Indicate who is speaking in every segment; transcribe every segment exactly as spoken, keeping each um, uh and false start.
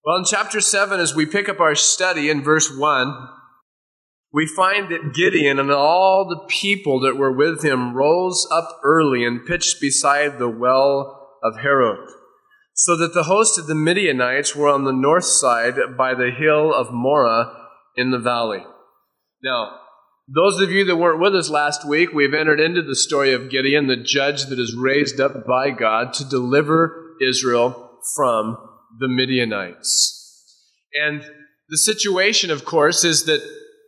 Speaker 1: Well, in chapter seven, as we pick up our study in verse one, we find that Gideon and all the people that were with him rose up early and pitched beside the well of Harod, so that the host of the Midianites were on the north side by the hill of Moreh in the valley. Now, those of you that weren't with us last week, we've entered into the story of Gideon, the judge that is raised up by God to deliver Israel from the Midianites. And the situation, of course, is that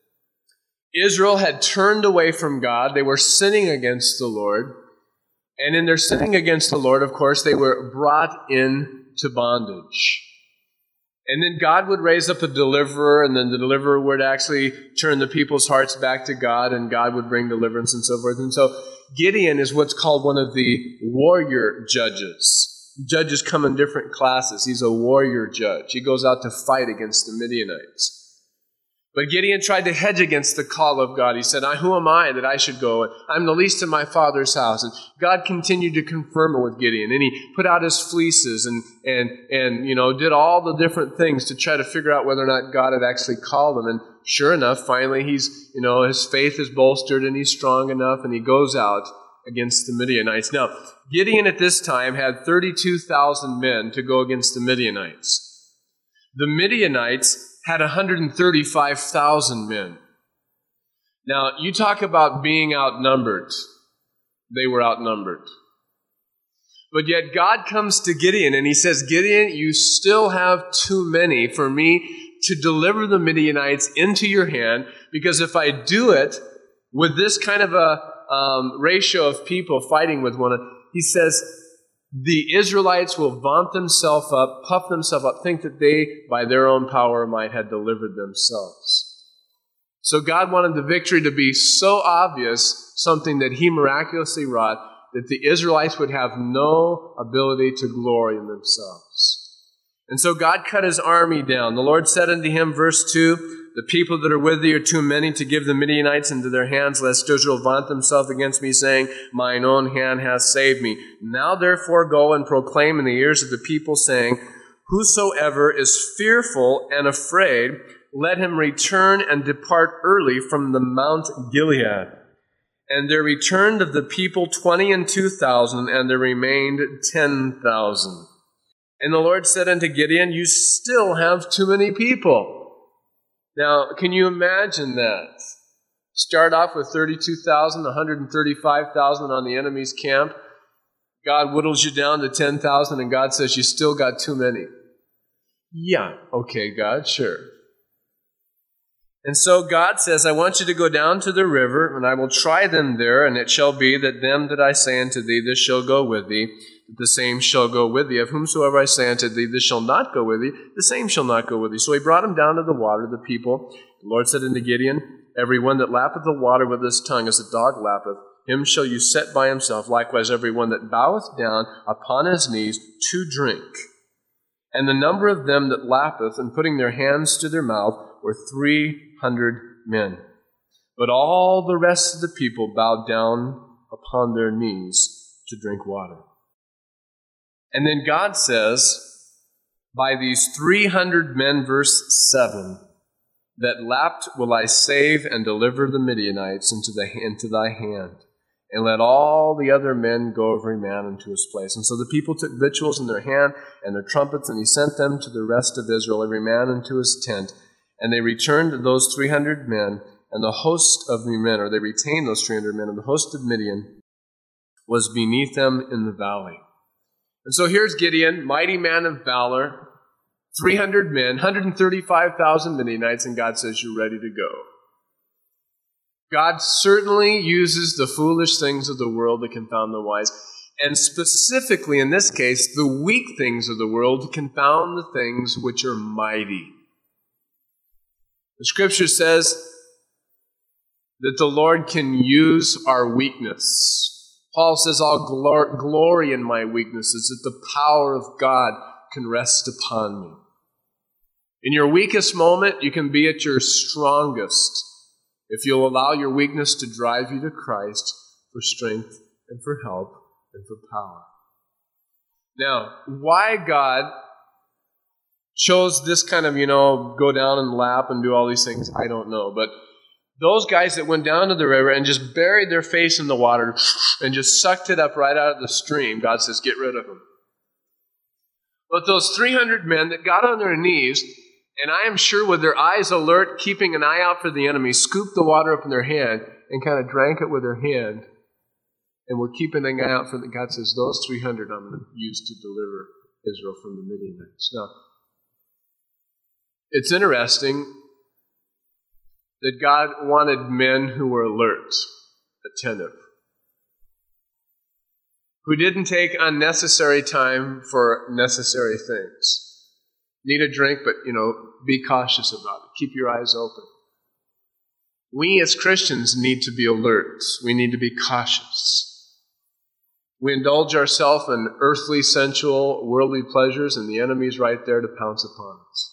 Speaker 1: Israel had turned away from God. They were sinning against the Lord. And in their sinning against the Lord, of course, they were brought into bondage. And then God would raise up a deliverer, and then the deliverer would actually turn the people's hearts back to God, and God would bring deliverance and so forth. And so Gideon is what's called one of the warrior judges. Judges come in different classes. He's a warrior judge. He goes out to fight against the Midianites. But Gideon tried to hedge against the call of God. He said, who am I that I should go? I'm the least in my father's house. And God continued to confirm it with Gideon. And he put out his fleeces and, and, and you know, did all the different things to try to figure out whether or not God had actually called him. And sure enough, finally, he's, you know, his faith is bolstered and he's strong enough, and he goes out against the Midianites. Now, Gideon at this time had thirty-two thousand men to go against the Midianites. The Midianites had one hundred thirty-five thousand men. Now, you talk about being outnumbered. They were outnumbered. But yet God comes to Gideon and he says, Gideon, you still have too many for me to deliver the Midianites into your hand, because if I do it with this kind of a um, ratio of people fighting with one another, he says, the Israelites will vaunt themselves up, puff themselves up, think that they, by their own power or might, had delivered themselves. So God wanted the victory to be so obvious, something that he miraculously wrought, that the Israelites would have no ability to glory in themselves. And so God cut his army down. The Lord said unto him, verse two, the people that are with thee are too many to give the Midianites into their hands, lest Israel vaunt themselves against me, saying, mine own hand hath saved me. Now therefore go and proclaim in the ears of the people, saying, whosoever is fearful and afraid, let him return and depart early from the Mount Gilead. And there returned of the people twenty and two thousand, and there remained ten thousand. And the Lord said unto Gideon, you still have too many people. Now, can you imagine that? Start off with thirty-two thousand, one hundred thirty-five thousand on the enemy's camp. God whittles you down to ten thousand, and God says, you still got too many. Yeah, okay, God, sure. And so God says, I want you to go down to the river, and I will try them there, and it shall be that them that I say unto thee, this shall go with thee, that the same shall go with thee. Of whomsoever I say unto thee, this shall not go with thee, the same shall not go with thee. So he brought him down to the water, the people. The Lord said unto Gideon, every one that lappeth the water with his tongue as a dog lappeth, him shall you set by himself. Likewise every one that boweth down upon his knees to drink. And the number of them that lappeth, and putting their hands to their mouth, were three hundred men. But all the rest of the people bowed down upon their knees to drink water. And then God says, by these three hundred men, verse seven, that lapped will I save and deliver the Midianites into, the, into thy hand, and let all the other men go every man into his place. And so the people took victuals in their hand and their trumpets, and he sent them to the rest of Israel, every man into his tent. And they returned those three hundred men, and the host of the men, or they retained those three hundred men, and the host of Midian was beneath them in the valley. And so here's Gideon, mighty man of valor, three hundred men, one hundred thirty-five thousand Midianites, and God says, you're ready to go. God certainly uses the foolish things of the world to confound the wise, and specifically in this case, the weak things of the world to confound the things which are mighty. The Scripture says that the Lord can use our weakness. Paul says, I'll glor- glory in my weaknesses, that the power of God can rest upon me. In your weakest moment, you can be at your strongest if you'll allow your weakness to drive you to Christ for strength and for help and for power. Now, why God chose this kind of, you know, go down and lap and do all these things? I don't know. But those guys that went down to the river and just buried their face in the water and just sucked it up right out of the stream, God says, get rid of them. But those three hundred men that got on their knees, and I am sure with their eyes alert, keeping an eye out for the enemy, scooped the water up in their hand and kind of drank it with their hand, and were keeping an eye out for the, God says, those three hundred I'm going to use to deliver Israel from the Midianites. Now, it's interesting that God wanted men who were alert, attentive, who didn't take unnecessary time for necessary things. Need a drink, but, you know, be cautious about it. Keep your eyes open. We as Christians need to be alert. We need to be cautious. We indulge ourselves in earthly, sensual, worldly pleasures, and the enemy's right there to pounce upon us.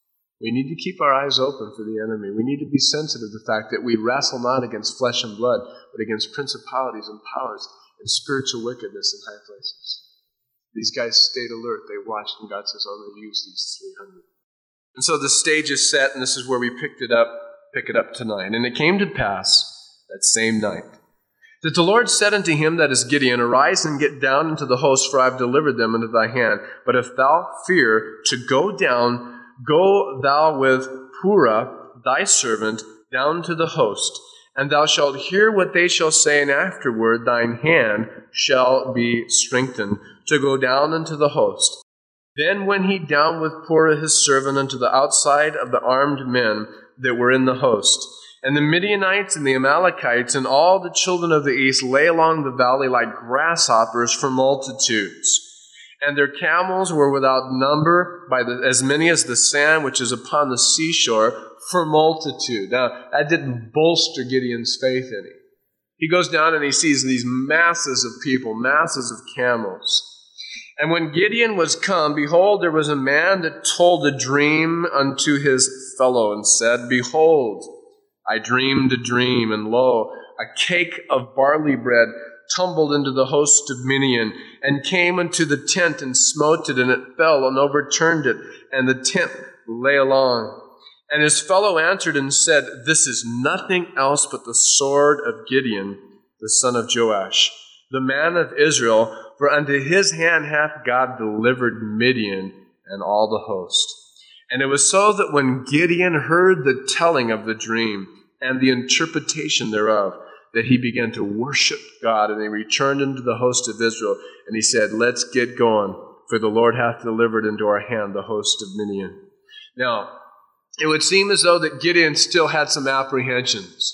Speaker 1: We need to keep our eyes open for the enemy. We need to be sensitive to the fact that we wrestle not against flesh and blood, but against principalities and powers and spiritual wickedness in high places. These guys stayed alert. They watched, and God says, I'm going to use these three hundred. And so the stage is set, and this is where we picked it up, pick it up tonight. And it came to pass that same night that the Lord said unto him that is Gideon, arise and get down into the host, for I have delivered them into thy hand. But if thou fear to go down, go thou with Purah, thy servant, down to the host, and thou shalt hear what they shall say, and afterward thine hand shall be strengthened to go down into the host. Then went he down with Purah his servant unto the outside of the armed men that were in the host. And the Midianites and the Amalekites and all the children of the east lay along the valley like grasshoppers for multitudes. And their camels were without number, by the, as many as the sand which is upon the seashore, for multitude. Now, that didn't bolster Gideon's faith in him. He goes down and he sees these masses of people, masses of camels. And when Gideon was come, behold, there was a man that told a dream unto his fellow, and said, Behold, I dreamed a dream, and lo, a cake of barley bread tumbled into the host of Midian, and came unto the tent, and smote it, and it fell, and overturned it, and the tent lay along. And his fellow answered and said, This is nothing else but the sword of Gideon, the son of Joash, the man of Israel, for unto his hand hath God delivered Midian and all the host. And it was so that when Gideon heard the telling of the dream and the interpretation thereof, that he began to worship God, and he returned into the host of Israel, and he said, Let's get going, for the Lord hath delivered into our hand the host of Midian. Now, it would seem as though that Gideon still had some apprehensions.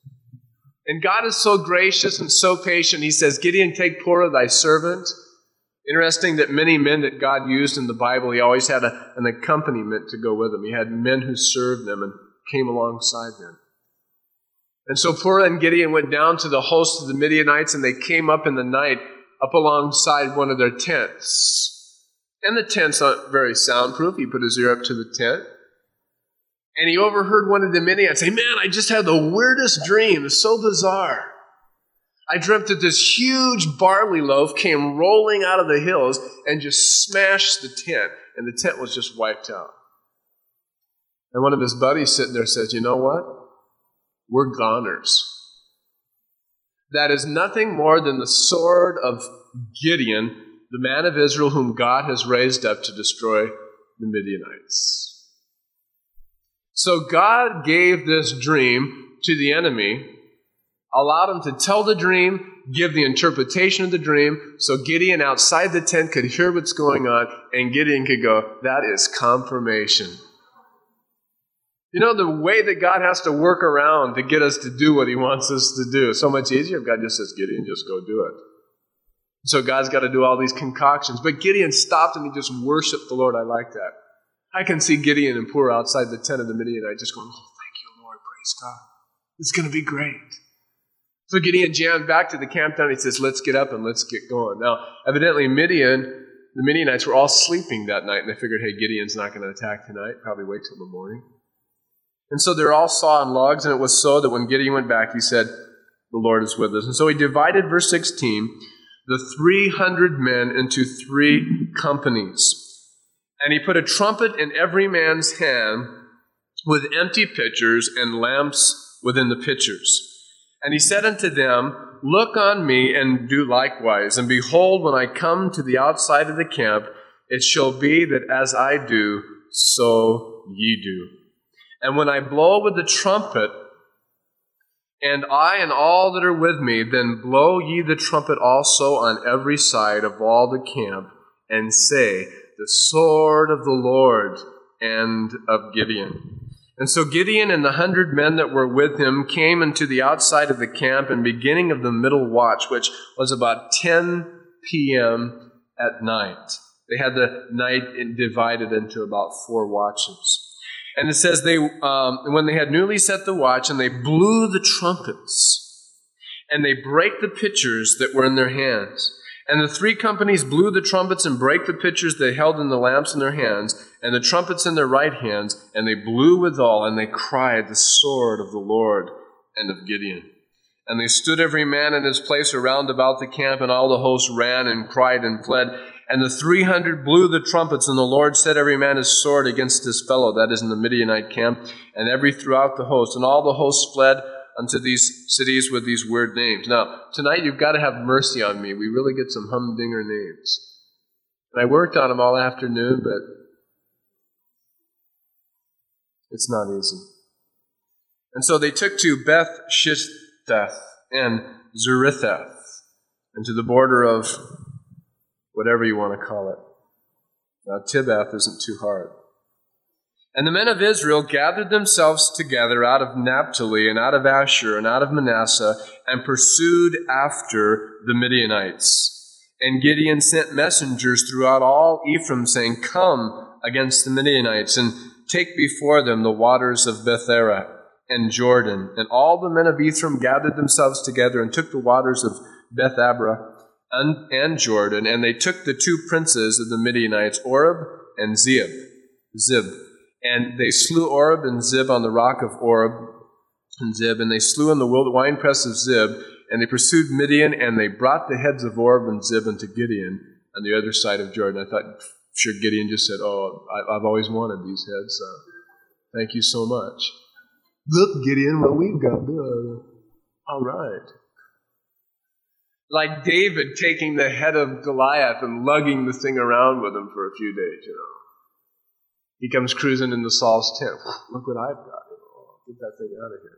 Speaker 1: And God is so gracious and so patient. He says, Gideon, take Purah thy servant. Interesting that many men that God used in the Bible, he always had a, an accompaniment to go with him. He had men who served them and came alongside them. And so Purah and Gideon went down to the host of the Midianites, and they came up in the night up alongside one of their tents. And the tent's not very soundproof. He put his ear up to the tent. And he overheard one of the Midianites say, Man, I just had the weirdest dream. It's so bizarre. I dreamt that this huge barley loaf came rolling out of the hills and just smashed the tent. And the tent was just wiped out. And one of his buddies sitting there says, You know what? We're goners. That is nothing more than the sword of Gideon, the man of Israel whom God has raised up to destroy the Midianites. So God gave this dream to the enemy, allowed him to tell the dream, give the interpretation of the dream, so Gideon outside the tent could hear what's going on, and Gideon could go, That is confirmation. You know, the way that God has to work around to get us to do what he wants us to do is so much easier if God just says, Gideon, just go do it. So God's got to do all these concoctions. But Gideon stopped and he just worshiped the Lord. I like that. I can see Gideon and Purah outside the tent of the Midianite just going, Oh, thank you, Lord, praise God. It's going to be great. So Gideon jammed back to the camp down. He says, Let's get up and let's get going. Now, evidently Midian, the Midianites were all sleeping that night, and they figured, hey, Gideon's not going to attack tonight. Probably wait till the morning. And so they're all sawing logs, and it was so that when Gideon went back, he said, The Lord is with us. And so he divided, verse sixteen, the three hundred men into three companies. And he put a trumpet in every man's hand with empty pitchers and lamps within the pitchers. And he said unto them, Look on me and do likewise. And behold, when I come to the outside of the camp, it shall be that as I do, so ye do. And when I blow with the trumpet, and I and all that are with me, then blow ye the trumpet also on every side of all the camp, and say, The sword of the Lord and of Gideon. And so Gideon and the hundred men that were with him came into the outside of the camp and beginning of the middle watch, which was about ten p.m. at night. They had the night divided into about four watches. And it says they, um, when they had newly set the watch, and they blew the trumpets, and they brake the pitchers that were in their hands. And the three companies blew the trumpets and brake the pitchers they held in the lamps in their hands, and the trumpets in their right hands, and they blew withal, and they cried, The sword of the Lord and of Gideon. And they stood every man in his place around about the camp, and all the host ran and cried and fled. And the three hundred blew the trumpets, and the Lord set every man his sword against his fellow, that is in the Midianite camp, and every throughout the host. And all the hosts fled unto these cities with these weird names. Now, tonight you've got to have mercy on me. We really get some humdinger names. And I worked on them all afternoon, but it's not easy. And so they took to Beth Shitteth and Zeritheth, and to the border of whatever you want to call it. Now, Tibeth isn't too hard. And the men of Israel gathered themselves together out of Naphtali and out of Asher and out of Manasseh and pursued after the Midianites. And Gideon sent messengers throughout all Ephraim, saying, Come against the Midianites and take before them the waters of Bethera and Jordan. And all the men of Ephraim gathered themselves together and took the waters of Bethabra and, and Jordan. And they took the two princes of the Midianites, Oreb and Zeb. Zeb. And they slew Oreb and Zeb on the rock of Oreb and Zeb, and they slew in the winepress of Zeb, and they pursued Midian, and they brought the heads of Oreb and Zeb unto Gideon on the other side of Jordan. I thought, sure, Gideon just said, oh, I, I've always wanted these heads, so thank you so much. Look, Gideon, what we've got. Uh, all right. Like David taking the head of Goliath and lugging the thing around with him for a few days, you know. He comes cruising into Saul's tent. Look what I've got. Oh, get that thing out of here.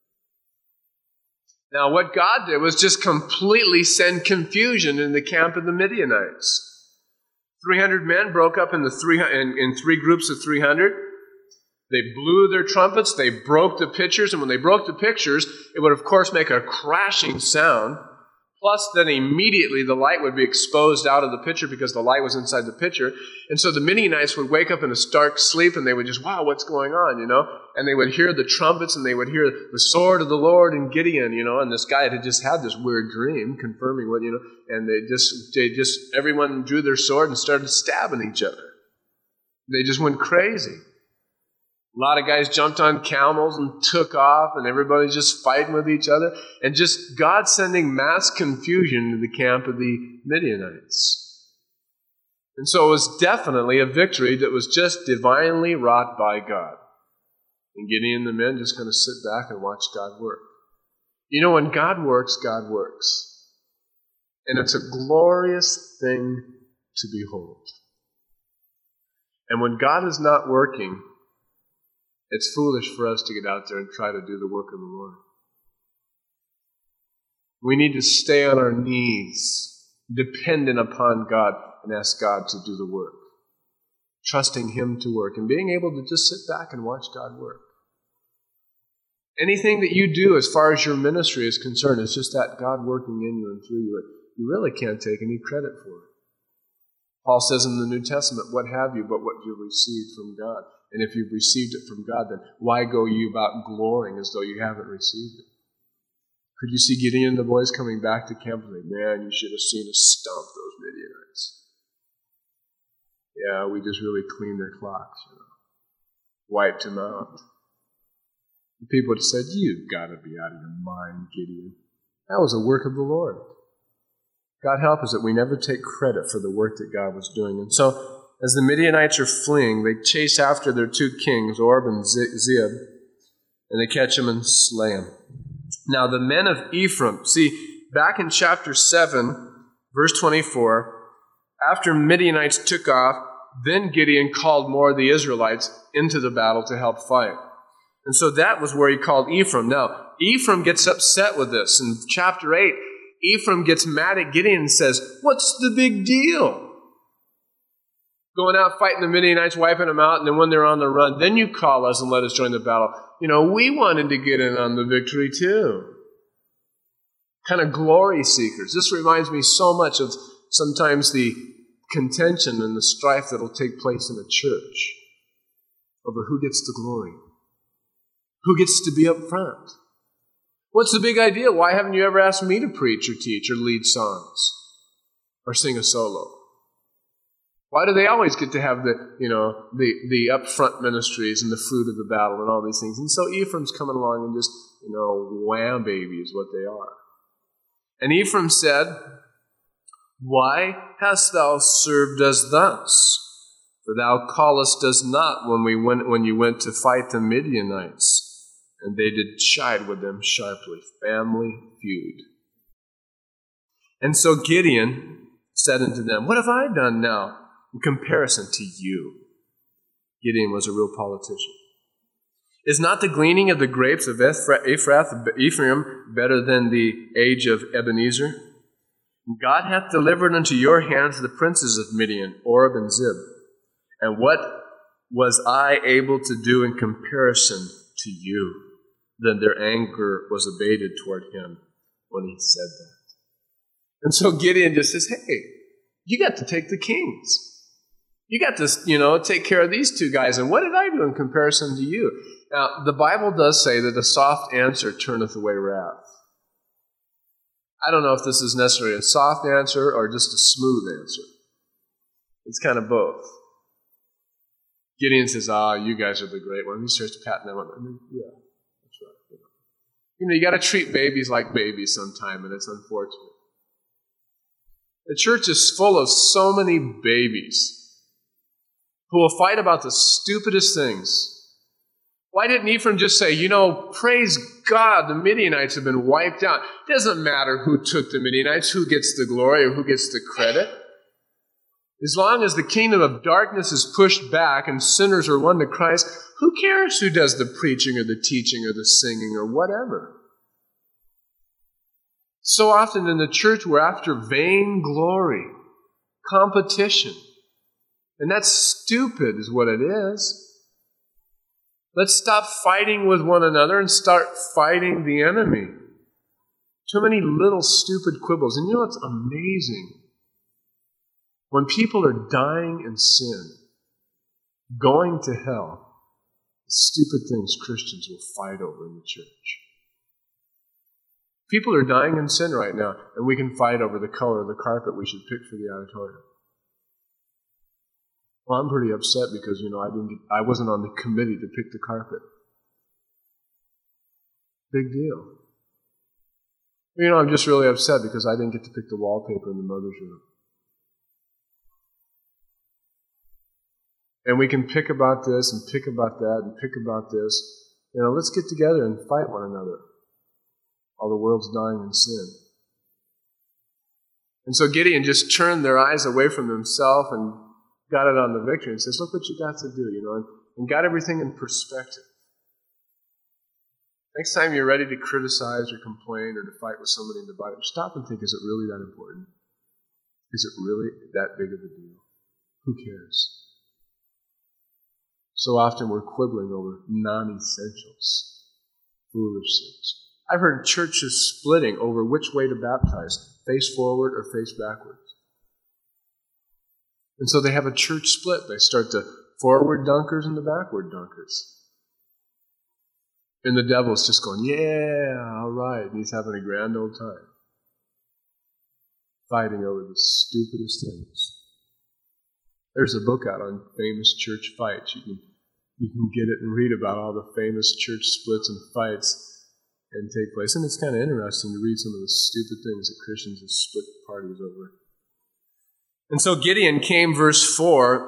Speaker 1: Now, what God did was just completely send confusion in the camp of the Midianites. three hundred men broke up into three, in, in three groups of three hundred. They blew their trumpets. They broke the pitchers. And when they broke the pitchers, it would, of course, make a crashing sound. Plus, then immediately the light would be exposed out of the pitcher because the light was inside the pitcher. And so the Midianites would wake up in a stark sleep and they would just, wow, what's going on, you know? And they would hear the trumpets and they would hear the sword of the Lord and Gideon, you know? And this guy had just had this weird dream confirming what, you know? And they just, they just, everyone drew their sword and started stabbing each other. They just went crazy. A lot of guys jumped on camels and took off, and everybody's just fighting with each other. And just God sending mass confusion to the camp of the Midianites. And so it was definitely a victory that was just divinely wrought by God. And Gideon and the men just going to sit back and watch God work. You know, when God works, God works. And it's a glorious thing to behold. And when God is not working, it's foolish for us to get out there and try to do the work of the Lord. We need to stay on our knees, dependent upon God, and ask God to do the work. Trusting Him to work, and being able to just sit back and watch God work. Anything that you do as far as your ministry is concerned, it's just that God working in you and through you. You really can't take any credit for it. Paul says in the New Testament, what have you but what you've received from God? And if you've received it from God, then why go you about glorying as though you haven't received it? Could you see Gideon and the boys coming back to camp and say, man, you should have seen us stomp those Midianites. Yeah, we just really cleaned their clocks, you know. Wiped them out. The people would have said, you've got to be out of your mind, Gideon. That was a work of the Lord. God help us that we never take credit for the work that God was doing. And so as the Midianites are fleeing, they chase after their two kings, Oreb and Zeeb, and they catch them and slay them. Now the men of Ephraim, see, back in chapter seven, verse twenty-four, after Midianites took off, then Gideon called more of the Israelites into the battle to help fight. And so that was where he called Ephraim. Now, Ephraim gets upset with this. In chapter eight, Ephraim gets mad at Gideon and says, what's the big deal? Going out fighting the Midianites, wiping them out, and then when they're on the run, then you call us and let us join the battle. You know, we wanted to get in on the victory too. Kind of glory seekers. This reminds me so much of sometimes the contention and the strife that will take place in a church over who gets the glory, who gets to be up front. What's the big idea? Why haven't you ever asked me to preach or teach or lead songs or sing a solo? Why do they always get to have the, you know, the, the upfront ministries and the fruit of the battle and all these things? And so Ephraim's coming along and just, you know, wham baby is what they are. And Ephraim said, why hast thou served us thus? For thou callest us not when we went when you went to fight the Midianites, and they did chide with them sharply. Family feud. And so Gideon said unto them, what have I done now in comparison to you? Gideon was a real politician. Is not the gleaning of the grapes of Ephrath, Ephraim better than the age of Ebenezer? God hath delivered unto your hands the princes of Midian, Oreb and Zeeb. And what was I able to do in comparison to you? Then their anger was abated toward him when he said that. And so Gideon just says, hey, you got to take the kings. You got to, you know, take care of these two guys. And what did I do in comparison to you? Now, the Bible does say that a soft answer turneth away wrath. I don't know if this is necessarily a soft answer or just a smooth answer. It's kind of both. Gideon says, ah, you guys are the great one. He starts patting them on. I mean, yeah, that's right. You know, you know you got to treat babies like babies sometime, and it's unfortunate. The church is full of so many babies who will fight about the stupidest things. Why didn't Ephraim just say, you know, praise God, the Midianites have been wiped out. It doesn't matter who took the Midianites, who gets the glory or who gets the credit. As long as the kingdom of darkness is pushed back and sinners are won to Christ, who cares who does the preaching or the teaching or the singing or whatever? So often in the church we're after vain glory, competition. And that's stupid is what it is. Let's stop fighting with one another and start fighting the enemy. Too many little stupid quibbles. And you know what's amazing? When people are dying in sin, going to hell, the stupid things Christians will fight over in the church. People are dying in sin right now, and we can fight over the color of the carpet we should pick for the auditorium. Well, I'm pretty upset because, you know, I didn't get, I wasn't on the committee to pick the carpet. Big deal. You know, I'm just really upset because I didn't get to pick the wallpaper in the mother's room. And we can pick about this and pick about that and pick about this. You know, let's get together and fight one another while the world's dying in sin. And so Gideon just turned their eyes away from himself and got it on the victory and says, look what you got to do, you know, and, and got everything in perspective. Next time you're ready to criticize or complain or to fight with somebody in the Bible, stop and think, is it really that important? Is it really that big of a deal? Who cares? So often we're quibbling over non-essentials, foolish things. I've heard churches splitting over which way to baptize, face forward or face backwards. And so they have a church split. They start the forward dunkers and the backward dunkers. And the devil's just going, yeah, all right. And he's having a grand old time. Fighting over the stupidest things. There's a book out on famous church fights. You can, you can get it and read about all the famous church splits and fights and take place. And it's kind of interesting to read some of the stupid things that Christians have split parties over. And so Gideon came, verse four,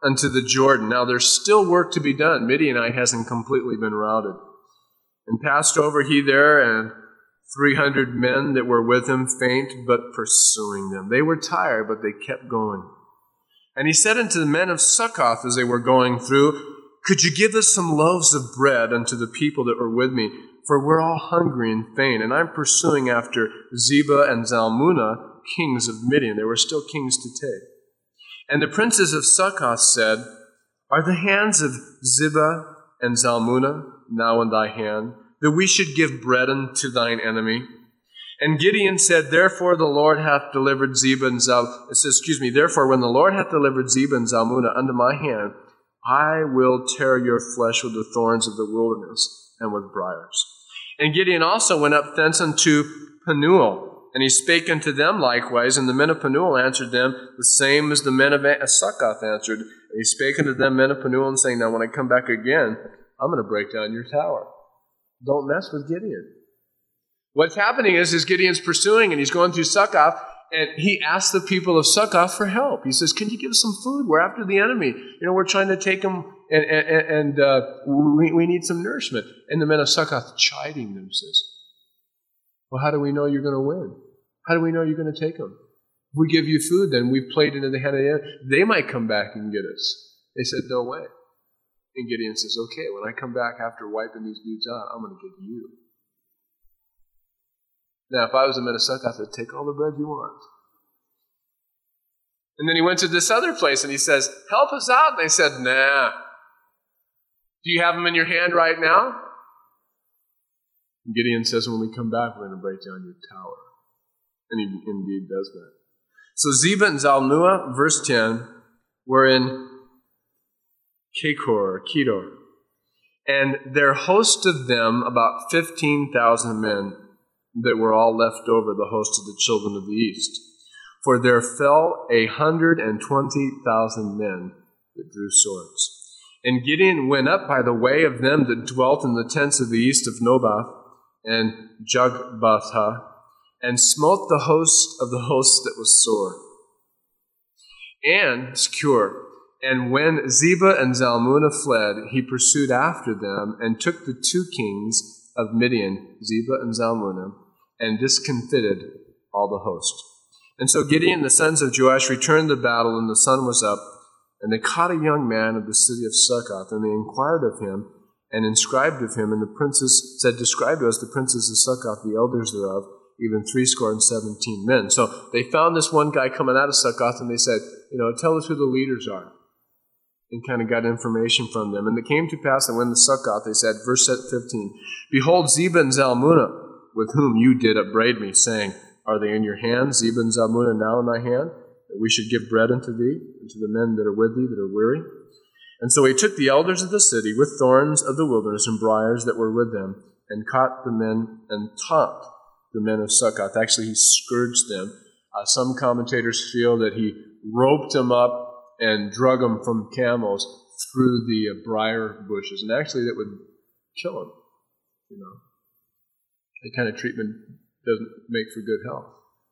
Speaker 1: unto the Jordan. Now there's still work to be done. Midianite hasn't completely been routed. And passed over he there, and three hundred men that were with him faint, but pursuing them. They were tired, but they kept going. And he said unto the men of Succoth as they were going through, Could you give us some loaves of bread unto the people that were with me? For we're all hungry and faint, and I'm pursuing after Zebah and Zalmunna, kings of Midian. There were still kings to take. And the princes of Succoth said, Are the hands of Zebah and Zalmunna now in thy hand, that we should give bread unto thine enemy? And Gideon said, Therefore the Lord hath delivered Zebah and Zal. It says, excuse me, therefore when the Lord hath delivered Zebah and Zalmunna unto my hand, I will tear your flesh with the thorns of the wilderness and with briars. And Gideon also went up thence unto Penuel, and he spake unto them likewise, and the men of Penuel answered them the same as the men of Succoth answered. And he spake unto them men of Penuel, and saying, Now when I come back again, I'm going to break down your tower. Don't mess with Gideon. What's happening is, is Gideon's pursuing, and he's going through Succoth, and he asks the people of Succoth for help. He says, Can you give us some food? We're after the enemy. You know, we're trying to take them, and, and, and uh, we, we need some nourishment. And the men of Succoth, chiding them, says, Well, how do we know you're going to win? How do we know you're going to take them? If we give you food, then we've played into the hand of the enemy. They might come back and get us. They said, No way. And Gideon says, Okay, when I come back after wiping these dudes out, I'm going to get you. Now, if I was a men of Succoth, I'd take all the bread you want. And then he went to this other place and he says, Help us out. And they said, Nah. Do you have them in your hand right now? And Gideon says, When we come back, we're going to break down your tower. And he indeed does that. So Zebah and Zalmunna, verse ten, were in Kekor, or Kedor. And there host of them about fifteen thousand men that were all left over, the host of the children of the east. For there fell a hundred and twenty thousand men that drew swords. And Gideon went up by the way of them that dwelt in the tents of the east of Nobath and Jogbatha, and smote the host of the host that was sore. And, secure, and when Zebah and Zalmunna fled, he pursued after them, and took the two kings of Midian, Zebah and Zalmunna, and discomfited all the host. And so Gideon, the sons of Joash, returned to battle, and the sun was up, and they caught a young man of the city of Succoth, and they inquired of him, and inscribed of him, and the princes said, Describe to us the princes of Succoth, the elders thereof, even threescore and seventeen men. So they found this one guy coming out of Succoth, and they said, you know, tell us who the leaders are. And kind of got information from them. And it came to pass that when the Succoth, they said, verse fifteen, Behold, Zebah and Zalmunna, with whom you did upbraid me, saying, Are they in your hand, Zebah and Zalmunna, now in thy hand, that we should give bread unto thee, and to the men that are with thee, that are weary? And so he took the elders of the city, with thorns of the wilderness and briars that were with them, and caught the men, and taught the men of Succoth. Actually, he scourged them. Uh, some commentators feel that he roped them up and drug them from camels through the uh, briar bushes. And actually, that would kill them. You know, that kind of treatment doesn't make for good health.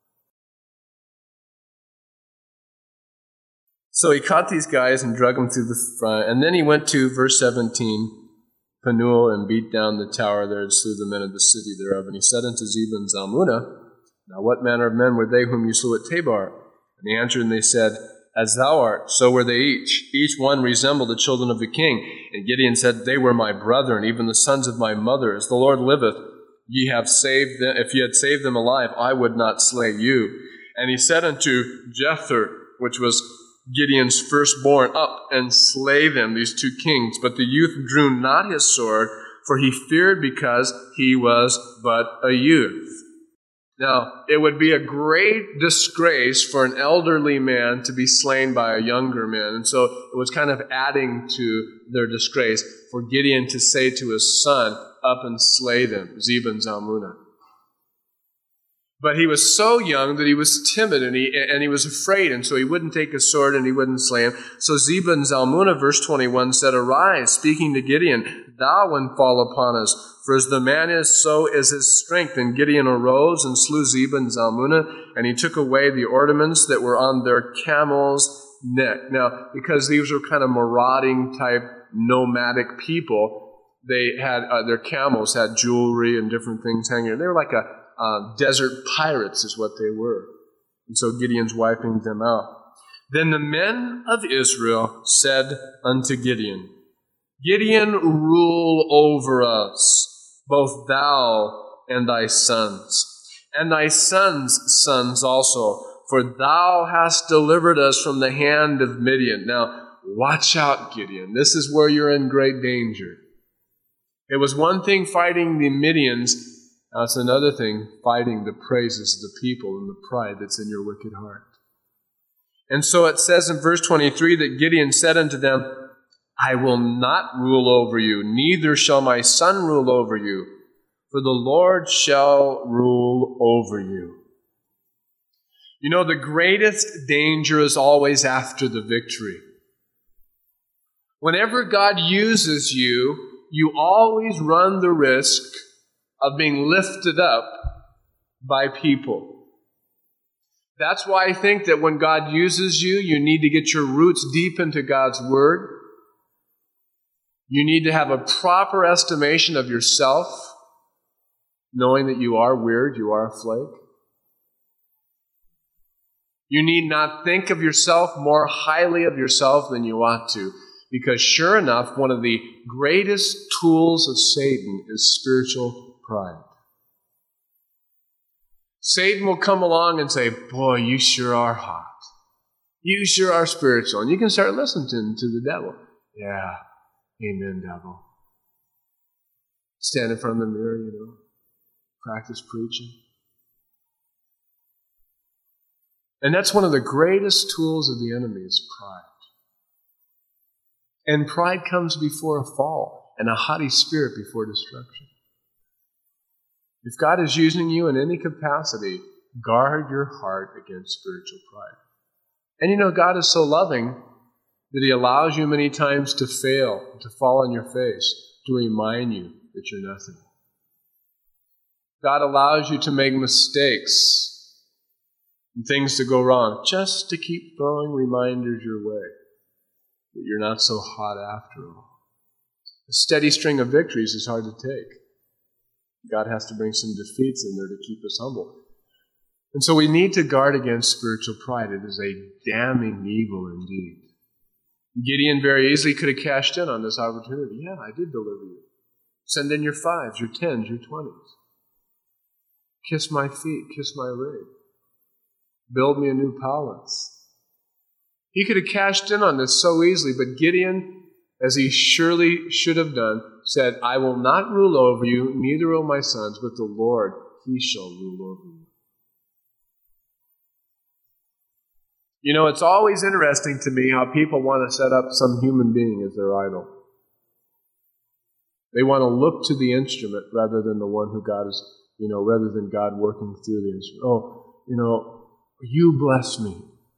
Speaker 1: So he caught these guys and drug them through the front. And then he went to verse seventeen, Penuel, and beat down the tower there and slew the men of the city thereof. And he said unto Zebah and Zalmunna, Now what manner of men were they whom you slew at Tabor? And they answered and they said, As thou art, so were they each. Each one resembled the children of the king. And Gideon said, They were my brethren, even the sons of my mother. As the Lord liveth, ye have saved them. If ye had saved them alive, I would not slay you. And he said unto Jether, which was Gideon's firstborn, Up and slay them, these two kings. But the youth drew not his sword, for he feared because he was but a youth. Now, it would be a great disgrace for an elderly man to be slain by a younger man. And so it was kind of adding to their disgrace for Gideon to say to his son, Up and slay them, Zebah and Zalmunna. But he was so young that he was timid and he and he was afraid, and so he wouldn't take a sword and he wouldn't slay him. So Zebah and Zalmunna, verse twenty-one, said, Arise, speaking to Gideon, thou and fall upon us. For as the man is, so is his strength. And Gideon arose and slew Zebah and Zalmunna, and he took away the ornaments that were on their camels, neck. Now, because these were kind of marauding type nomadic people, they had uh, their camels had jewelry and different things hanging. They were like a uh, desert pirates is what they were. And so Gideon's wiping them out. Then the men of Israel said unto Gideon, Gideon, rule over us, both thou and thy sons, and thy sons' sons also, for thou hast delivered us from the hand of Midian. Now, watch out, Gideon. This is where you're in great danger. It was one thing fighting the Midians. Now it's another thing fighting the praises of the people and the pride that's in your wicked heart. And so it says in verse twenty-three that Gideon said unto them, I will not rule over you, neither shall my son rule over you, for the Lord shall rule over you. You know, the greatest danger is always after the victory. Whenever God uses you, you always run the risk of being lifted up by people. That's why I think that when God uses you, you need to get your roots deep into God's Word. You need to have a proper estimation of yourself, knowing that you are weird, you are a flake. You need not think of yourself more highly of yourself than you ought to, because sure enough, one of the greatest tools of Satan is spiritual pride. Satan will come along and say, boy, you sure are hot. You sure are spiritual. And you can start listening to, to the devil. Yeah, amen, devil. Stand in front of the mirror, you know, practice preaching. And that's one of the greatest tools of the enemy is pride. And pride comes before a fall, and a haughty spirit before destruction. If God is using you in any capacity, guard your heart against spiritual pride. And you know, God is so loving that He allows you many times to fail, to fall on your face, to remind you that you're nothing. God allows you to make mistakes and things to go wrong, just to keep throwing reminders your way that you're not so hot after all. A steady string of victories is hard to take. God has to bring some defeats in there to keep us humble. And so we need to guard against spiritual pride. It is a damning evil indeed. Gideon very easily could have cashed in on this opportunity. Yeah, I did deliver you. Send in your fives, your tens, your twenties. Kiss my feet, kiss my rig. Build me a new palace. He could have cashed in on this so easily, but Gideon, as he surely should have done, said, I will not rule over you, neither will my sons, but the Lord, He shall rule over you. You know, it's always interesting to me how people want to set up some human being as their idol. They want to look to the instrument rather than the one who God is, you know, rather than God working through the instrument. Oh, you know, you bless me.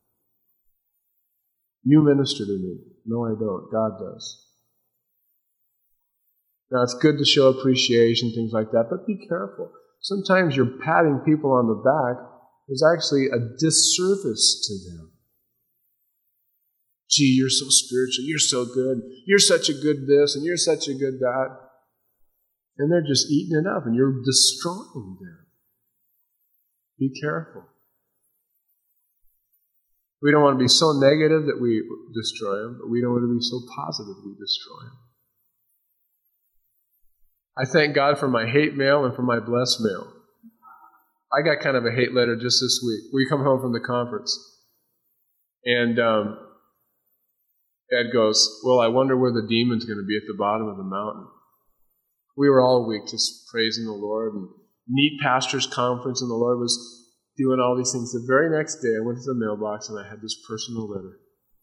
Speaker 1: You minister to me. No, I don't. God does. Now, it's good to show appreciation, things like that, but be careful. Sometimes you're patting people on the back is actually a disservice to them. Gee, you're so spiritual, you're so good, you're such a good this, and you're such a good that. And they're just eating it up, and you're destroying them. Be careful. We don't want to be so negative that we destroy them, but we don't want to be so positive we destroy them. I thank God for my hate mail and for my blessed mail. I got kind of a hate letter just this week. We come home from the conference, and um, Ed goes, well, I wonder where the demon's going to be at the bottom of the mountain. We were all week just praising the Lord and neat pastors' conference, and the Lord was doing all these things. The very next day, I went to the mailbox, and I had this personal letter.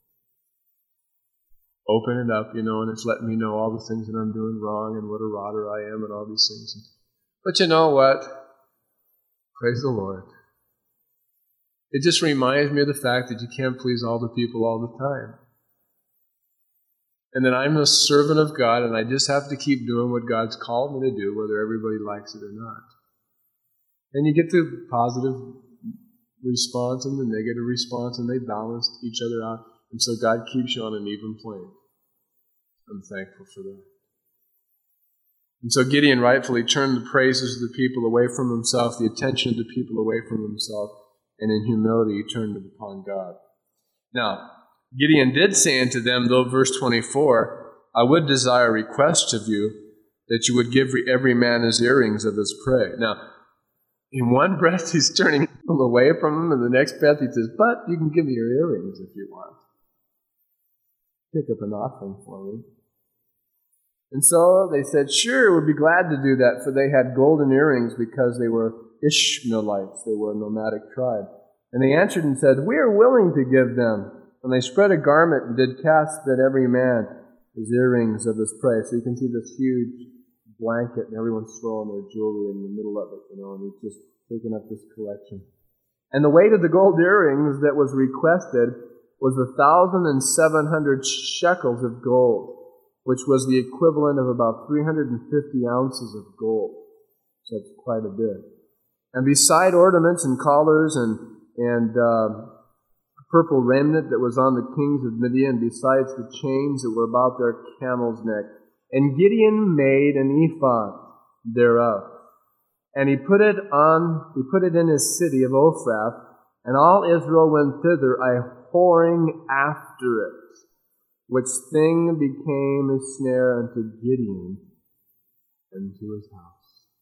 Speaker 1: Open it up, you know, and it's letting me know all the things that I'm doing wrong and what a rotter I am and all these things. But you know what? Praise the Lord. It just reminds me of the fact that you can't please all the people all the time. And that I'm a servant of God, and I just have to keep doing what God's called me to do, whether everybody likes it or not. And you get the positive response and the negative response, and they balance each other out. And so God keeps you on an even plane. I'm thankful for that. And so Gideon rightfully turned the praises of the people away from himself, the attention of the people away from himself, and in humility he turned it upon God. Now, Gideon did say unto them, though, verse twenty-four, I would desire a request of you, that you would give every man his earrings of his prey. Now, in one breath he's turning people away from him, and the next breath he says, but you can give me your earrings if you want. Pick up an offering for me. And so they said, sure, we'd be glad to do that, for they had golden earrings because they were Ishmaelites. They were a nomadic tribe. And they answered and said, we are willing to give them. And they spread a garment and did cast that every man his earrings of his prey. So you can see this huge blanket and everyone's throwing their jewelry in the middle of it, you know, and he's just taking up this collection. And the weight of the gold earrings that was requested was a thousand and seven hundred shekels of gold, which was the equivalent of about three hundred fifty ounces of gold. So that's quite a bit. And beside ornaments and collars and, and uh, purple raiment that was on the kings of Midian, besides the chains that were about their camel's neck. And Gideon made an ephod thereof. And he put it on, he put it in his city of Ophrah, and all Israel went thither, a whoring after it, which thing became a snare unto Gideon and to his house.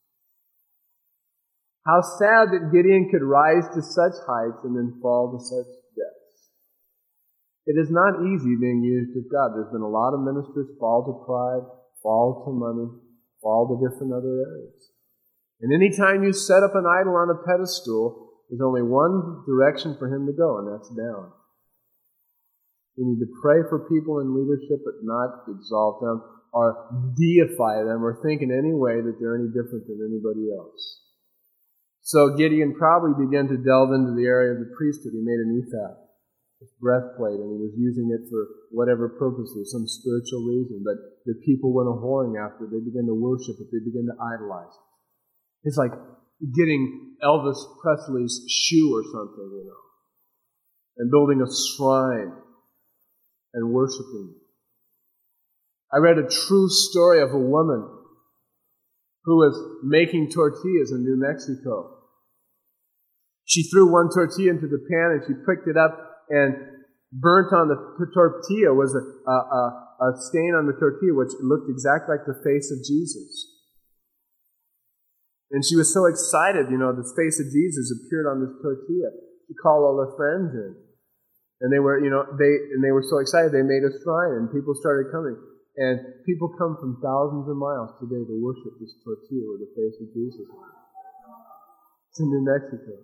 Speaker 1: How sad that Gideon could rise to such heights and then fall to such depths. It is not easy being used of God. There's been a lot of ministers fall to pride, fall to money, fall to different other areas. And any time you set up an idol on a pedestal, there's only one direction for him to go, and that's down. We need to pray for people in leadership, but not exalt them or deify them or think in any way that they're any different than anybody else. So Gideon probably began to delve into the area of the priesthood. He made an ephod, this breastplate, and he was using it for whatever purposes, some spiritual reason. But the people went a whoring after it. They began to worship it. They began to idolize it. It's like getting Elvis Presley's shoe or something, you know, and building a shrine and worshiping it. I read a true story of a woman who was making tortillas in New Mexico. She threw one tortilla into the pan and she picked it up, and burnt on the tortilla was a, a, a, a stain on the tortilla which looked exactly like the face of Jesus. And she was so excited, you know, the face of Jesus appeared on this tortilla. She called all her friends in. And they were, you know, they and they were so excited they made a shrine and people started coming. And people come from thousands of miles today to worship this tortilla with the face of Jesus on it. It's in New Mexico.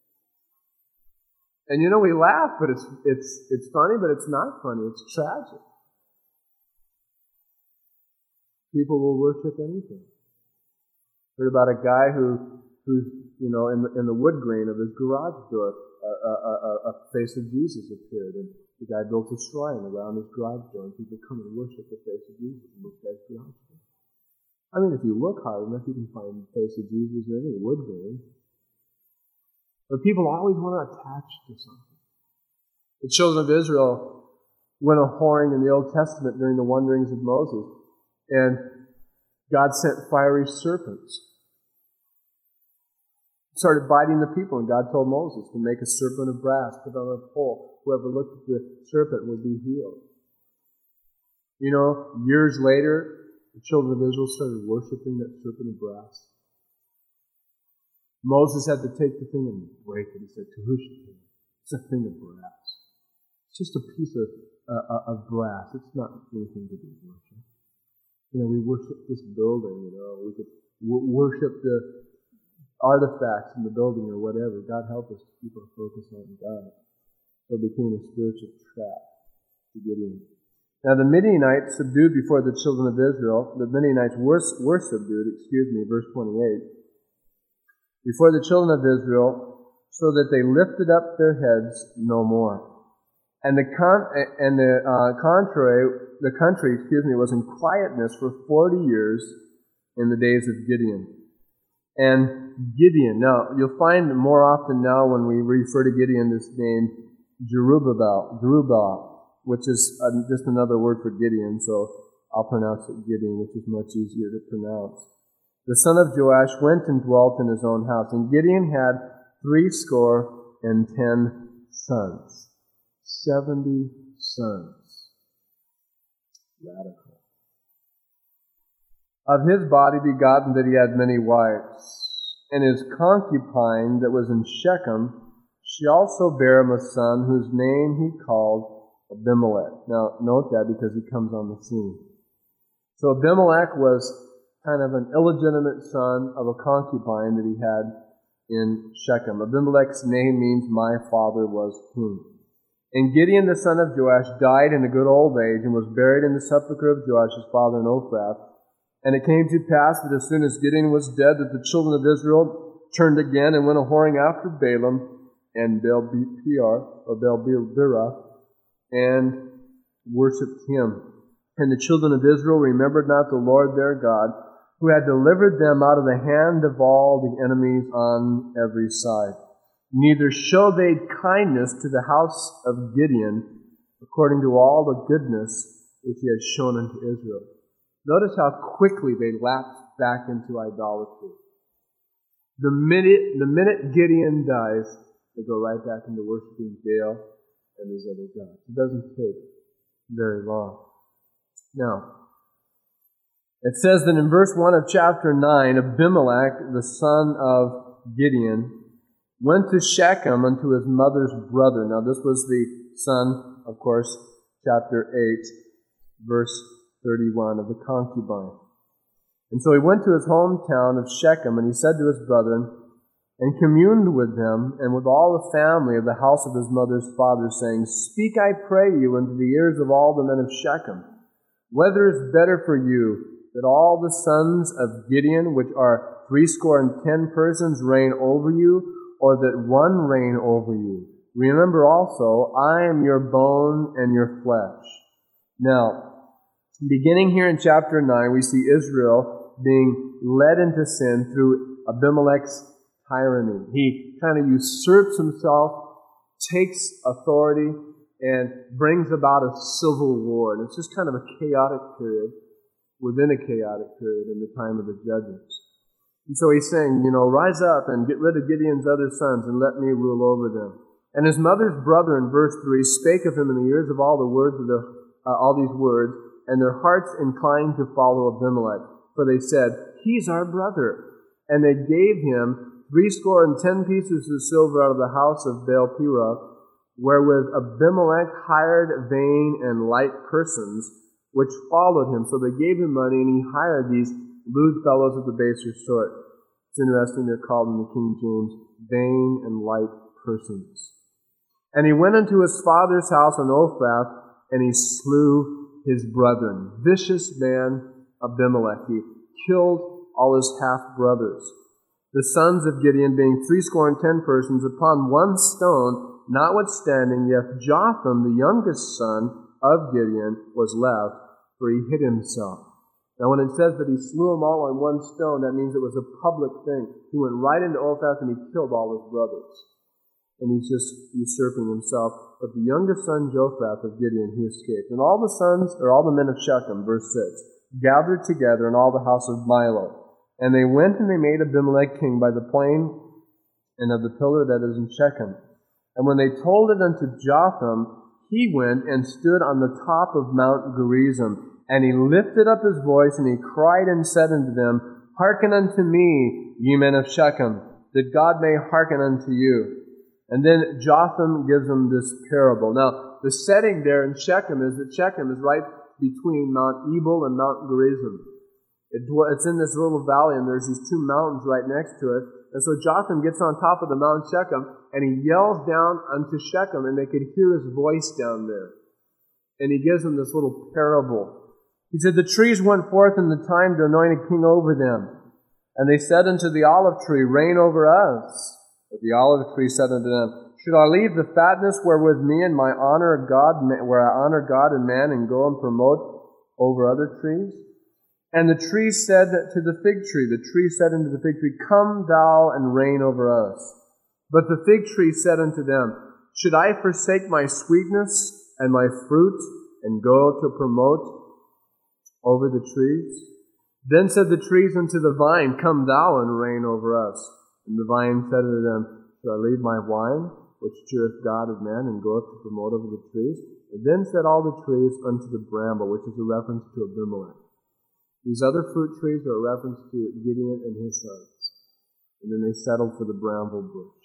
Speaker 1: And you know, we laugh, but it's it's it's funny, but it's not funny. It's tragic. People will worship anything. Heard about a guy who, who's, you know, in the, in the wood grain of his garage door, a, a, a, a face of Jesus appeared, and the guy built a shrine around his garage door, and people come and worship the face of Jesus in this guy's garage door. I mean, if you look hard enough, you can find the face of Jesus in any wood grain. But people always want to attach to something. The children of Israel went a whoring in the Old Testament during the wanderings of Moses, and God sent fiery serpents. Started biting the people, and God told Moses to make a serpent of brass, put on a pole. Whoever looked at the serpent would be healed. You know, years later, the children of Israel started worshiping that serpent of brass. Moses had to take the thing and break it. He said, Tahushita, it's a thing of brass. It's just a piece of, uh, of brass. It's not anything to be worshipped. You know, we worship this building, you know, we could w- worship the artifacts in the building or whatever. God help us to keep our focus on God. So it became a spiritual trap to get in. Now the Midianites subdued before the children of Israel. The Midianites were, were subdued, excuse me, verse twenty-eight. Before the children of Israel, so that they lifted up their heads no more. And the con- and the uh, contrary, the country, excuse me, was in quietness for forty years in the days of Gideon. And Gideon, now you'll find more often now when we refer to Gideon this name Jerubbaal, Jerubbaal, which is uh, just another word for Gideon, so I'll pronounce it Gideon, which is much easier to pronounce. The son of Joash went and dwelt in his own house, and Gideon had threescore and ten sons. Seventy sons. Radical. Of his body begotten that he had many wives. And his concubine that was in Shechem, she also bare him a son, whose name he called Abimelech. Now, note that because he comes on the scene. So Abimelech was kind of an illegitimate son of a concubine that he had in Shechem. Abimelech's name means my father was king. And Gideon the son of Joash died in a good old age and was buried in the sepulchre of Joash his father in Ophrah. And it came to pass that as soon as Gideon was dead, that the children of Israel turned again and went a-whoring after Balaam and Baal-Peor, or Baal-Berah, and worshipped him. And the children of Israel remembered not the Lord their God, who had delivered them out of the hand of all the enemies on every side. Neither showed they kindness to the house of Gideon, according to all the goodness which he had shown unto Israel. Notice how quickly they lapsed back into idolatry. The minute, the minute Gideon dies, they go right back into worshiping Baal and these other gods. It doesn't take very long. Now, it says that in verse one of chapter nine, Abimelech, the son of Gideon, went to Shechem unto his mother's brother. Now, this was the son, of course, chapter eight, verse thirty-one, of the concubine. And so he went to his hometown of Shechem, and he said to his brethren, and communed with them, and with all the family of the house of his mother's father, saying, Speak, I pray you, unto the ears of all the men of Shechem, whether is better for you, that all the sons of Gideon, which are threescore and ten persons, reign over you, or that one reign over you? Remember also, I am your bone and your flesh. Now, beginning here in chapter nine, we see Israel being led into sin through Abimelech's tyranny. He kind of usurps himself, takes authority, and brings about a civil war. And it's just kind of a chaotic period within a chaotic period in the time of the judges. And so he's saying, you know, rise up and get rid of Gideon's other sons and let me rule over them. And his mother's brother, in verse three, spake of him in the ears of all the words of the, uh, all these words, and their hearts inclined to follow Abimelech. For they said, He's our brother. And they gave him threescore and ten pieces of silver out of the house of Baal-Peor, wherewith Abimelech hired vain and light persons, which followed him. So they gave him money, and he hired these lewd fellows of the baser sort. It's interesting, they're called in the King James, vain and light persons. And he went unto his father's house in Ophrah, and he slew his brethren. Vicious man Abimelech. He killed all his half-brothers. The sons of Gideon being threescore and ten persons upon one stone, notwithstanding, yet Jotham, the youngest son of Gideon, was left, for he hid himself. Now when it says that he slew them all on one stone, that means it was a public thing. He went right into Ophrah and he killed all his brothers. And he's just usurping himself. But the youngest son, Jophrath of Gideon, he escaped. And all the sons, or all the men of Shechem, verse six, gathered together in all the house of Milo. And they went and they made Abimelech king by the plain and of the pillar that is in Shechem. And when they told it unto Jotham, he went and stood on the top of Mount Gerizim. And he lifted up his voice, and he cried and said unto them, Hearken unto me, ye men of Shechem, that God may hearken unto you. And then Jotham gives them this parable. Now, the setting there in Shechem is that Shechem is right between Mount Ebal and Mount Gerizim. It, it's in this little valley, and there's these two mountains right next to it. And so Jotham gets on top of the Mount Shechem, and he yells down unto Shechem, and they could hear his voice down there. And he gives them this little parable. He said, The trees went forth in the time to anoint a king over them. And they said unto the olive tree, Reign over us. But the olive tree said unto them, Should I leave the fatness wherewith me and my honor of God, where I honor God and man, and go and promote over other trees? And the tree said to the fig tree, the tree said unto the fig tree, Come thou and reign over us. But the fig tree said unto them, Should I forsake my sweetness and my fruit, and go to promote over the trees? Then said the trees unto the vine, Come thou and reign over us. And the vine said unto them, Shall I leave my wine, which cheereth God of man, and go up to promote over the trees? And then said all the trees unto the bramble, which is a reference to Abimelech. These other fruit trees are a reference to Gideon and his sons. And then they settled for the bramble bush.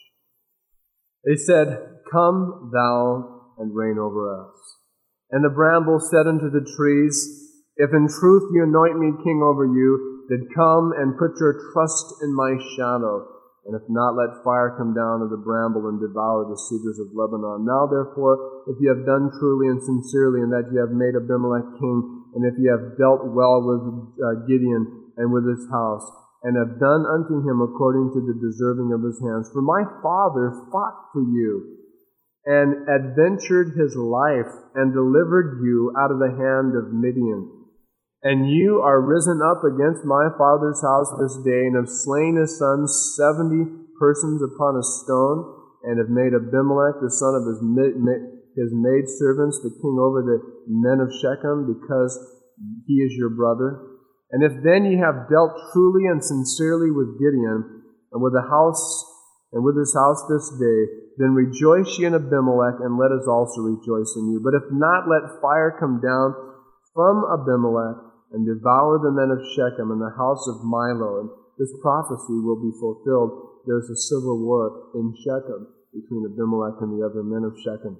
Speaker 1: They said, Come thou and reign over us. And the bramble said unto the trees, If in truth you anoint me king over you, then come and put your trust in my shadow. And if not, let fire come down of the bramble and devour the cedars of Lebanon. Now therefore, if you have done truly and sincerely, and that you have made Abimelech king, and if you have dealt well with uh, Gideon and with his house, and have done unto him according to the deserving of his hands, for my father fought for you, and adventured his life, and delivered you out of the hand of Midian. And you are risen up against my father's house this day, and have slain his sons seventy persons upon a stone, and have made Abimelech the son of his ma- ma- his maidservants the king over the men of Shechem, because he is your brother. And if then ye have dealt truly and sincerely with Gideon, and with the house and with his house this day, then rejoice ye in Abimelech, and let us also rejoice in you. But if not, let fire come down from Abimelech, and devour the men of Shechem and the house of Milo. And this prophecy will be fulfilled. There's a civil war in Shechem between Abimelech and the other men of Shechem.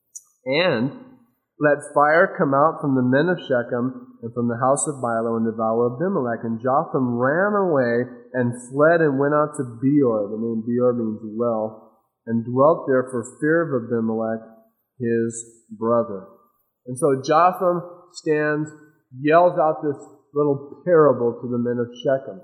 Speaker 1: And let fire come out from the men of Shechem and from the house of Milo and devour Abimelech. And Jotham ran away and fled and went out to Beor. The name Beor means well, and dwelt there for fear of Abimelech, his brother. And so Jotham stands, yells out this little parable to the men of Shechem.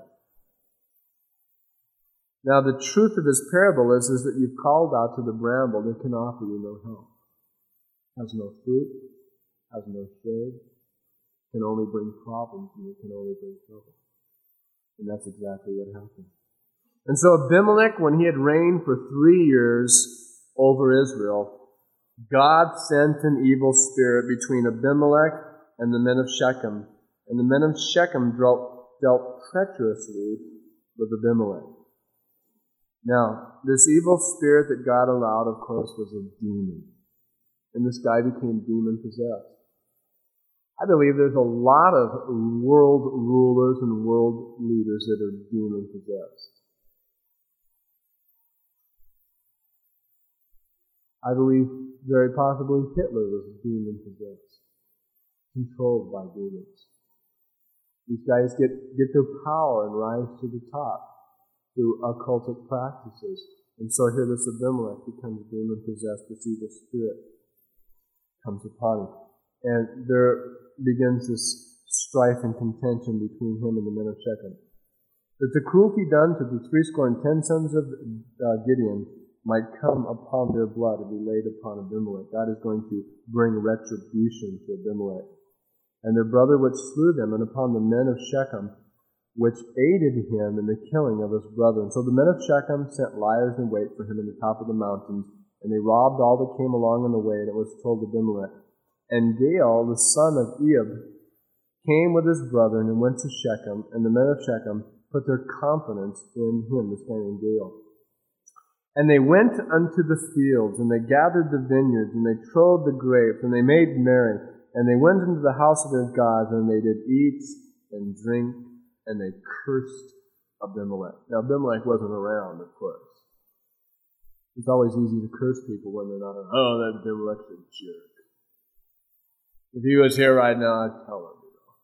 Speaker 1: Now, the truth of his parable is, is that you've called out to the bramble that can offer you no help. Has no fruit, has no shade, can only bring problems, and it can only bring trouble. And that's exactly what happened. And so Abimelech, when he had reigned for three years over Israel, God sent an evil spirit between Abimelech and the men of Shechem. And the men of Shechem dealt, dealt treacherously with Abimelech. Now, this evil spirit that God allowed, of course, was a demon. And this guy became demon-possessed. I believe there's a lot of world rulers and world leaders that are demon-possessed. I believe very possibly Hitler was demon-possessed, controlled by demons. These guys get, get their power and rise to the top through occultic practices. And so here this Abimelech becomes demon-possessed, this evil spirit comes upon him. And there begins this strife and contention between him and the men of Shechem. That the cruelty done to the threescore and ten sons of uh, Gideon might come upon their blood and be laid upon Abimelech. God is going to bring retribution to Abimelech. And their brother which slew them, and upon the men of Shechem, which aided him in the killing of his brother. And so the men of Shechem sent liers in wait for him in the top of the mountains, and they robbed all that came along in the way, and it was told Abimelech. And Gaal, the son of Ehud, came with his brethren and went to Shechem, and the men of Shechem put their confidence in him, this guy named Gaal. And they went unto the fields, and they gathered the vineyards, and they trode the grapes, and they made merry. And they went into the house of their gods, and they did eat and drink, and they cursed Abimelech. Now, Abimelech wasn't around, of course. It's always easy to curse people when they're not around. Oh, that Abimelech's a jerk. If he was here right now, I'd tell him, you know.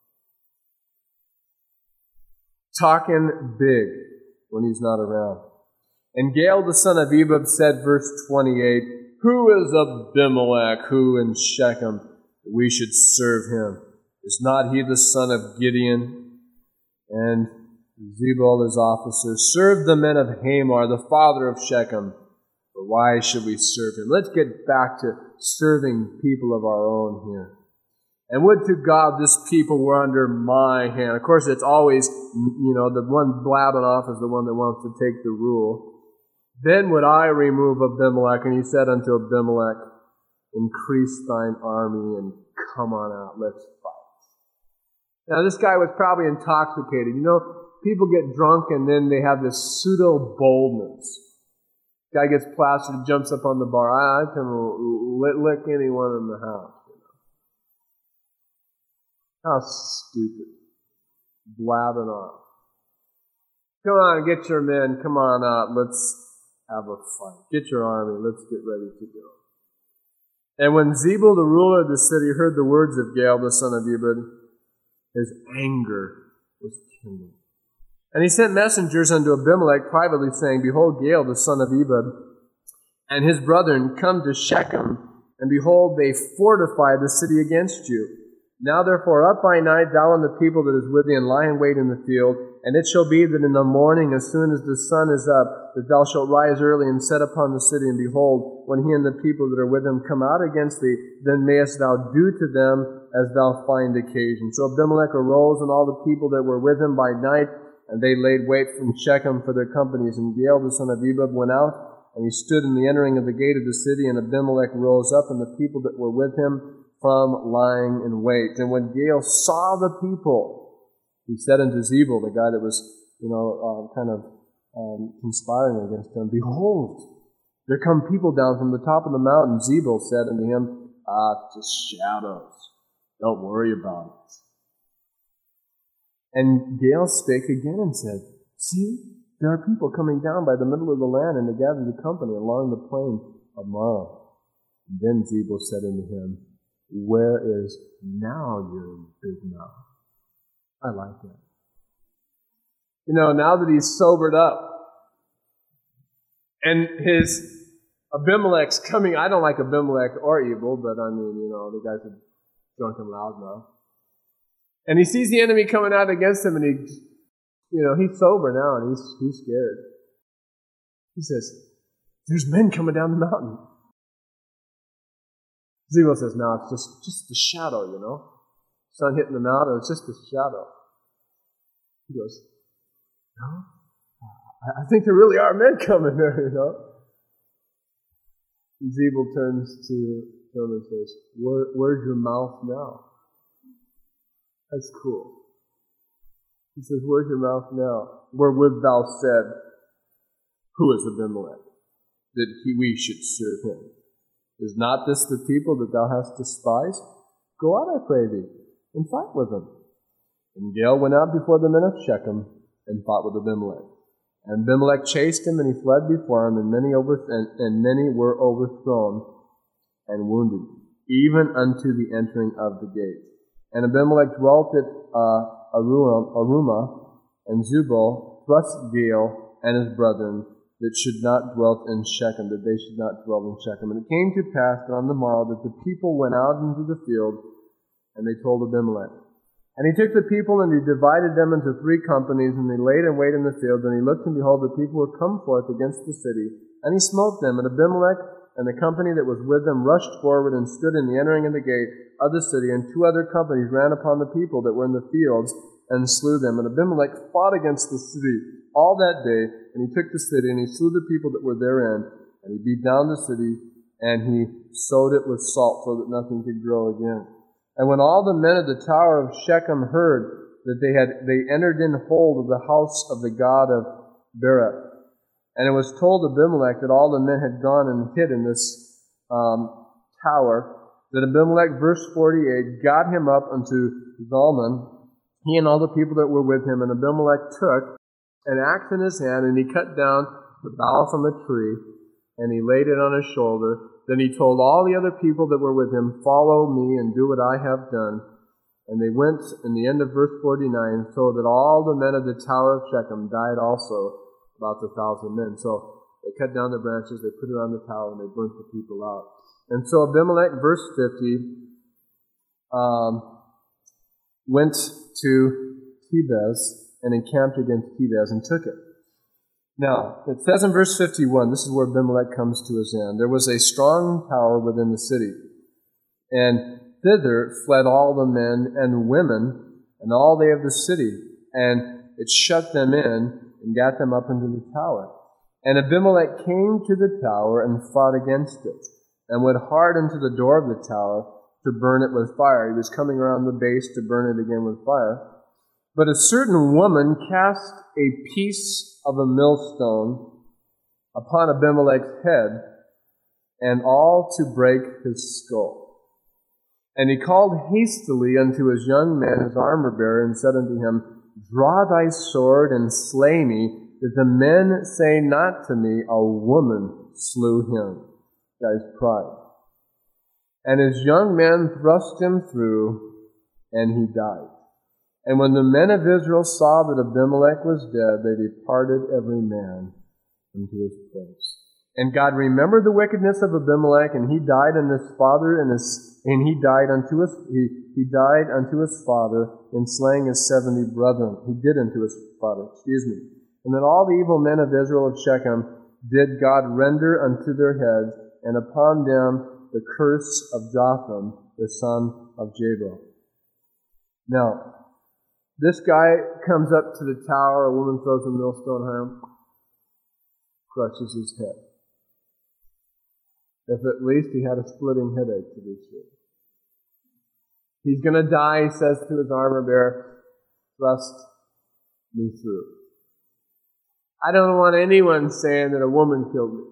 Speaker 1: Talking big when he's not around. And Gaal, the son of Ebed, said, verse twenty-eight, Who is Abimelech, who in Shechem we should serve him? Is not he the son of Gideon? And Zebul, his officer, served the men of Hamor, the father of Shechem. But why should we serve him? Let's get back to serving people of our own here. And would to God this people were under my hand. Of course, it's always, you know, the one blabbing off is the one that wants to take the rule. Then would I remove Abimelech. And he said unto Abimelech, increase thine army and come on out, let's fight. Now this guy was probably intoxicated. You know, people get drunk and then they have this pseudo boldness. Guy gets plastered, jumps up on the bar. I, I can lick, lick anyone in the house. You know. How stupid. Blabbing off. Come on, get your men. Come on out. Let's have a fight. Get your army. Let's get ready to go. And when Zebul, the ruler of the city, heard the words of Gaal, the son of Ebed, his anger was kindled. And he sent messengers unto Abimelech privately, saying, Behold, Gaal, the son of Ebed, and his brethren come to Shechem, and behold, they fortify the city against you. Now therefore up by night, thou and the people that is with thee, and lie in wait in the field. And it shall be that in the morning, as soon as the sun is up, that thou shalt rise early and set upon the city. And behold, when he and the people that are with him come out against thee, then mayest thou do to them as thou find occasion. So Abimelech arose, and all the people that were with him by night, and they laid wait from Shechem for their companies. And Gaal, the son of Ebed, went out, and he stood in the entering of the gate of the city. And Abimelech rose up, and the people that were with him from lying in wait. And when Gaal saw the people, he said unto Zebul, the guy that was, you know, uh, kind of um, conspiring against him, Behold, there come people down from the top of the mountain. Zebul said unto him, Ah, it's just shadows. Don't worry about it. And Gaal spake again and said, See, there are people coming down by the middle of the land, and to gather the company along the plain of Marah. And then Zebul said unto him, Where is now your big mouth? I like that. You know, now that he's sobered up, and his Abimelech's coming, I don't like Abimelech or evil, but I mean, you know, the guys are drunk and loud now. And he sees the enemy coming out against him, and he, you know, he's sober now, and he's he's scared. He says, There's men coming down the mountain. Zebul says, No, it's just, just the shadow, you know. Sun hitting the mountain, it's just a shadow. He goes, No, I think there really are men coming there, you know. And Zebul turns to him and says, Where, Where's your mouth now? That's cool. He says, Where's your mouth now? Wherewith thou said, Who is Abimelech, that he, we should serve him? Is not this the people that thou hast despised? Go out, I pray thee, and fight with them. And Gaal went out before the men of Shechem and fought with Abimelech. And Abimelech chased him, and he fled before him, and many over and, and many were overthrown and wounded, even unto the entering of the gate. And Abimelech dwelt at uh, Arumah, Arumah, and Zebul thrust Gaal and his brethren that should not dwell in Shechem, that they should not dwell in Shechem. And it came to pass that on the morrow that the people went out into the field, and they told Abimelech. And he took the people, and he divided them into three companies, and they laid in wait in the field. And he looked, and behold, the people were come forth against the city. And he smote them. And Abimelech and the company that was with them rushed forward and stood in the entering of the gate of the city. And two other companies ran upon the people that were in the fields and slew them. And Abimelech fought against the city all that day. And he took the city, and he slew the people that were therein. And he beat down the city, and he sowed it with salt so that nothing could grow again. And when all the men of the tower of Shechem heard that they had they entered in hold of the house of the god of Berith, and it was told Abimelech that all the men had gone and hid in this um, tower, that Abimelech, verse forty-eight, got him up unto Zalmon, he and all the people that were with him. And Abimelech took an axe in his hand, and he cut down the bough from a tree, and he laid it on his shoulder. Then he told all the other people that were with him, Follow me and do what I have done. And they went in the end of verse forty-nine, so that all the men of the tower of Shechem died also, about a thousand men. So they cut down the branches, they put it on the tower, and they burnt the people out. And so Abimelech, verse fifty, um, went to Thebez and encamped against Thebez and took it. Now, it says in verse fifty-one, this is where Abimelech comes to his end. There was a strong tower within the city, and thither fled all the men and women and all they of the city, and it shut them in and got them up into the tower. And Abimelech came to the tower and fought against it. and went hard into the door of the tower to burn it with fire. He was coming around the base to burn it again with fire. But a certain woman cast a piece of a millstone upon Abimelech's head, and all to break his skull. And he called hastily unto his young men, his armor-bearer, and said unto him, Draw thy sword and slay me, that the men say not to me, A woman slew him. Guy's pride. And his young men thrust him through, and he died. And when the men of Israel saw that Abimelech was dead, they departed every man into his place. And God remembered the wickedness of Abimelech, and he died and his father, and his and he died unto his he, he died unto his father in slaying his seventy brethren. He did unto his father, excuse me. And then all the evil men of Israel of Shechem did God render unto their heads, and upon them the curse of Jotham, the son of Jabal. Now, this guy comes up to the tower, a woman throws a millstone at him, crushes his head. If at least he had a splitting headache, to be sure. He's going to die, he says to his armor-bearer, thrust me through. I don't want anyone saying that a woman killed me.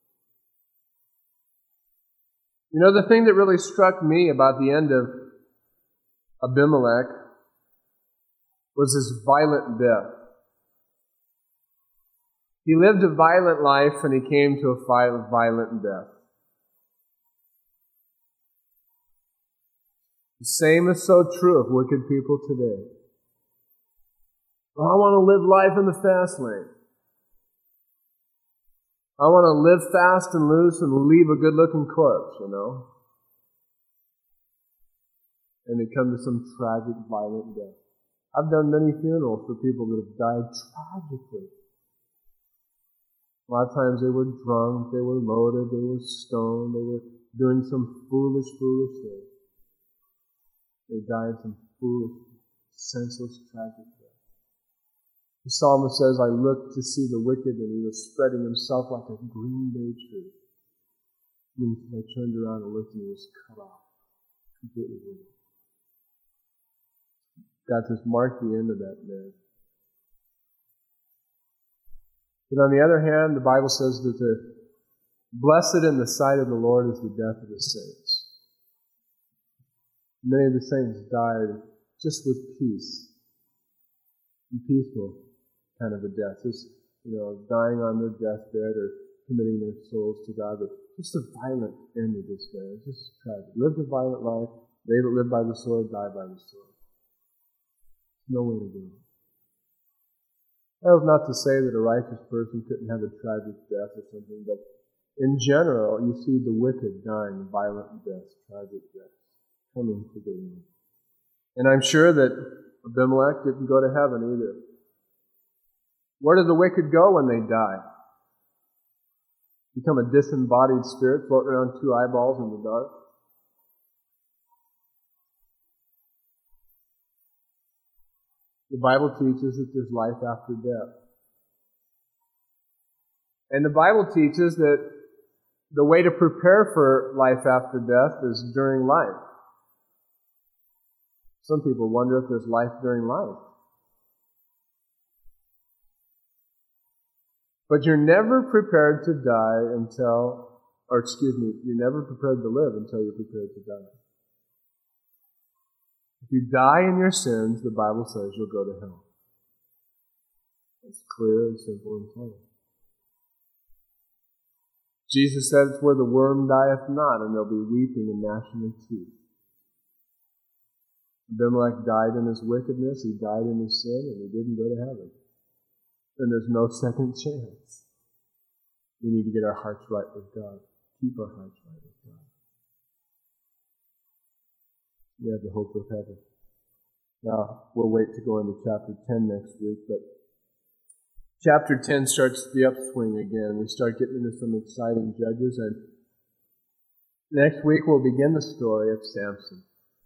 Speaker 1: You know, the thing that really struck me about the end of Abimelech was his violent death. He lived a violent life and he came to a violent death. The same is so true of wicked people today. Well, I want to live life in the fast lane. I want to live fast and loose and leave a good-looking corpse, you know. And they come to some tragic, violent death. I've done many funerals for people that have died tragically. A lot of times they were drunk, they were loaded, they were stoned, they were doing some foolish, foolish thing. They died some foolish, senseless, tragic death. The psalmist says, I looked to see the wicked, and he was spreading himself like a green bay tree. And I turned around and looked, and he was cut off, completely ruined. God says, mark the end of that man. But on the other hand, the Bible says that the blessed in the sight of the Lord is the death of the saints. Many of the saints died just with peace, and peaceful kind of a death, just, you know, dying on their deathbed or committing their souls to God, but just a violent end of this man, just tragic. Lived a violent life, they that live by the sword die by the sword. No way to go. That was not to say that a righteous person couldn't have a tragic death or something, but in general, you see the wicked dying violent deaths, tragic deaths, coming to the end. And I'm sure that Abimelech didn't go to heaven either. Where do the wicked go when they die? Become a disembodied spirit floating around two eyeballs in the dark? The Bible teaches that there's life after death. And the Bible teaches that the way to prepare for life after death is during life. Some people wonder if there's life during life. But you're never prepared to die until, or excuse me, you're never prepared to live until you're prepared to die. If you die in your sins, the Bible says you'll go to hell. It's clear and simple and plain. Jesus said it's where the worm dieth not, and there'll be weeping and gnashing of teeth. Abimelech died in his wickedness, he died in his sin, and he didn't go to heaven. And there's no second chance. We need to get our hearts right with God. Keep our hearts right with God. We have the hope of heaven. Now, we'll wait to go into chapter ten next week, but chapter ten starts the upswing again. We start getting into some exciting judges, and next week we'll begin the story of Samson.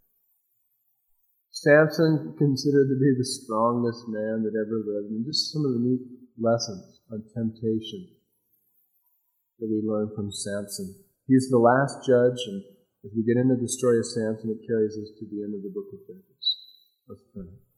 Speaker 1: Samson, considered to be the strongest man that ever lived, and just some of the neat lessons on temptation that we learn from Samson. He's the last judge, and as we get into the story of Samson, it carries us to the end of the book of Judges. Let's pray.